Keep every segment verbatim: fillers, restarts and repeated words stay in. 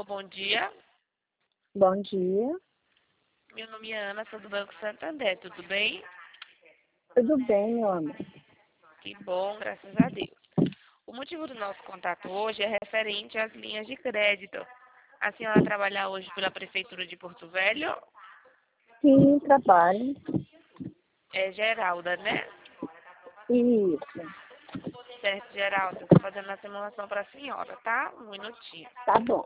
bom dia. Bom dia. Meu nome é Ana, sou do Banco Santander, tudo bem? Tudo bem, meu amor? Que bom, graças a Deus. O motivo do nosso contato hoje é referente às linhas de crédito. A senhora trabalha hoje pela Prefeitura de Porto Velho? Sim, trabalho. É Geralda, né? Isso. Certo, Geralda. Estou fazendo a simulação para a senhora, tá? Um minutinho. Tá bom.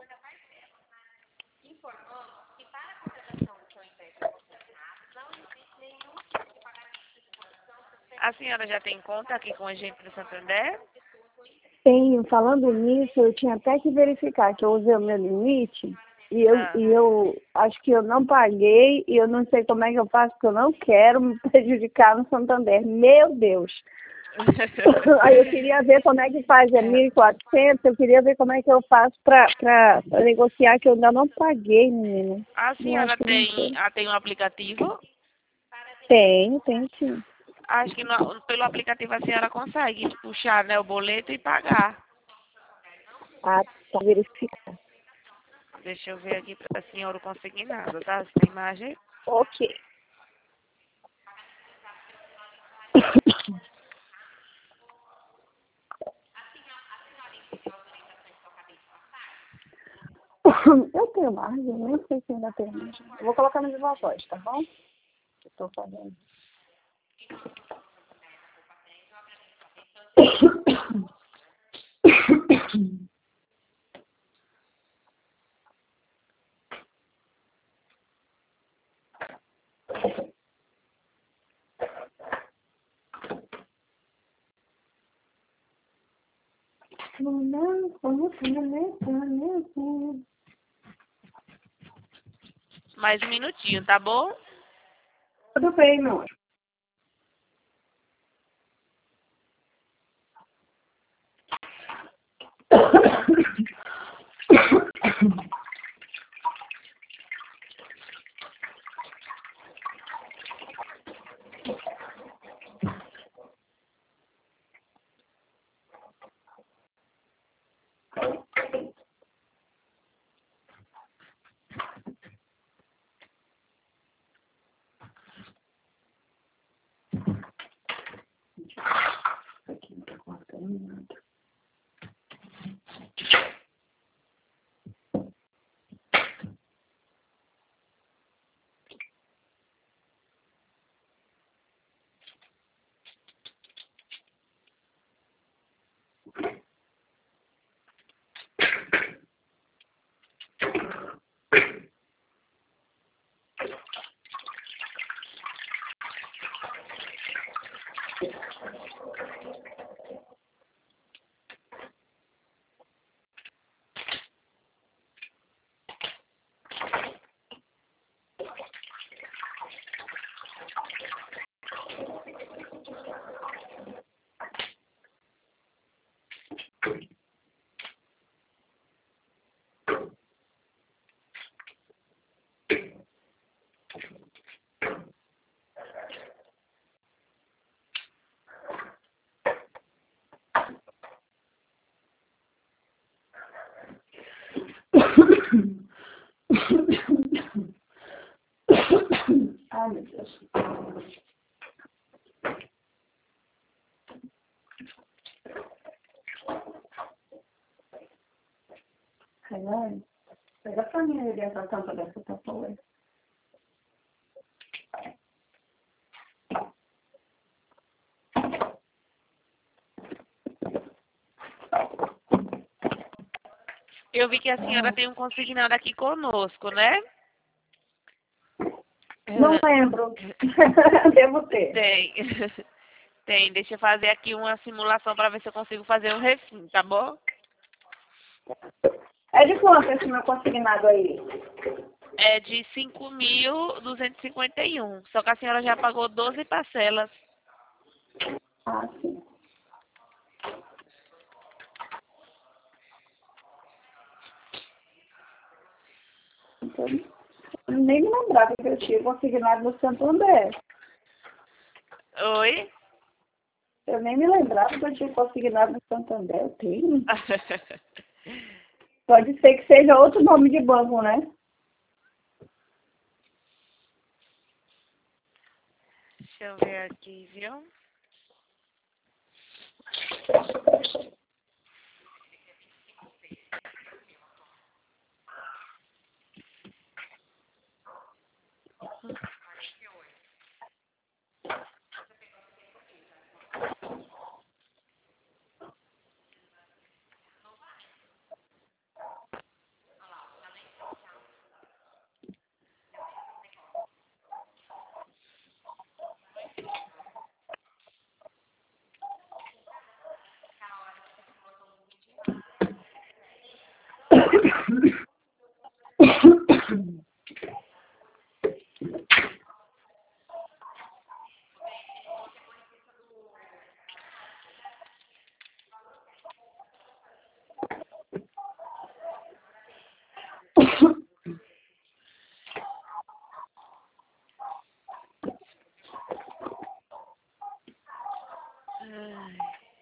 A senhora já tem conta aqui com a gente do Santander? Tenho, falando nisso, eu tinha até que verificar que eu usei o meu limite e eu, Ah. e eu acho que eu não paguei e eu não sei como é que eu faço, porque eu não quero me prejudicar no Santander. Meu Deus! Aí eu queria ver como é que faz, é mil e quatrocentos, eu queria ver como é que eu faço para negociar, que eu ainda não paguei, menina. A Eu acho senhora que não tem, sei. ah, tem um aplicativo? Tenho, tenho sim. Acho que no- pelo aplicativo a senhora consegue puxar, né, o boleto e pagar. Ah, tá, verificar. Deixa eu ver aqui para a senhora o consignado, tá? Essa imagem. Ok. Eu tenho margem, nem sei se ainda tem margem. Eu vou colocar no viva voz, tá bom? Que eu tô fazendo. Mais um minutinho, tá bom? Tudo bem, meu anjo. Aqui não tá cortando nada. Ai, meu Deus. Renan, pega pra mim ali essa tampa dessa tapoeira. Eu vi que a senhora tem um consignado aqui conosco, né? Não lembro. Devo ter. Tem. Tem. Deixa eu fazer aqui uma simulação para ver se eu consigo fazer um refim, tá bom? É de quanto esse meu consignado aí? É de cinco mil duzentos e cinquenta e um. Só que a senhora já pagou doze parcelas. Ah, sim. Então, eu nem me lembrava que eu tinha consignado no Santander. Oi? Eu nem me lembrava que eu tinha consignado no Santander. Eu tenho. Pode ser que seja outro nome de banco, né? Deixa eu ver aqui, viu? Ai.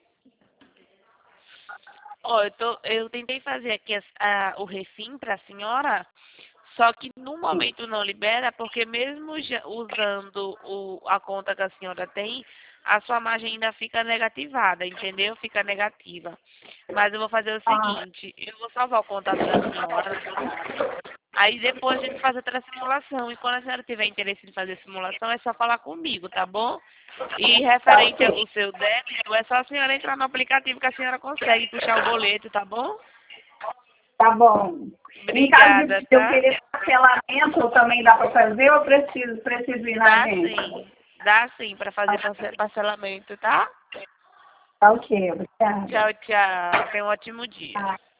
Ó, eu, tô, eu tentei fazer aqui as- a- o refim para a senhora, só que no momento não libera, porque mesmo já usando o, a conta que a senhora tem, a sua margem ainda fica negativada, entendeu? Fica negativa. Mas eu vou fazer o Ah, seguinte, eu vou salvar o contato da senhora no meu dado. Aí depois a gente faz outra simulação. E quando a senhora tiver interesse em fazer simulação, é só falar comigo, tá bom? E tá referente ok. ao seu débito, é só a senhora entrar no aplicativo que a senhora consegue puxar o boleto, tá bom? Tá bom. Em caso Obrigada, de eu tá? querer parcelamento, também dá para fazer ou preciso, preciso ir na Dá agência? sim. Dá sim para fazer parce- parcelamento, tá? Tá ok, obrigada. Tchau, tchau. Tenha um ótimo dia. Tá.